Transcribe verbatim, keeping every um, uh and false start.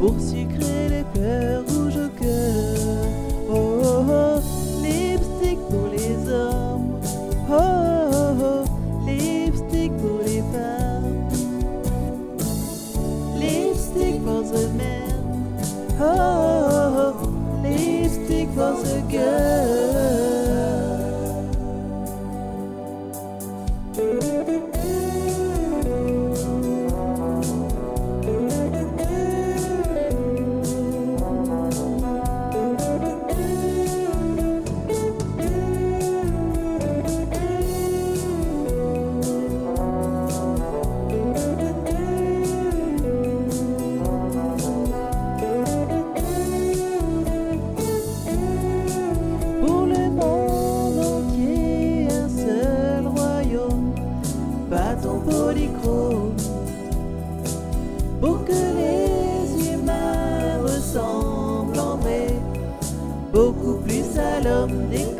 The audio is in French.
pour sucrer les fleurs rouges au cœur. Oh oh oh, lipstick pour les hommes. Oh oh oh, lipstick pour les femmes. Lipstick for the men. Oh oh oh, lipstick for the girl. Pour le monde entier, un seul royaume, battons polychrome, pour que les humains ressemblent en vrai beaucoup plus à l'homme des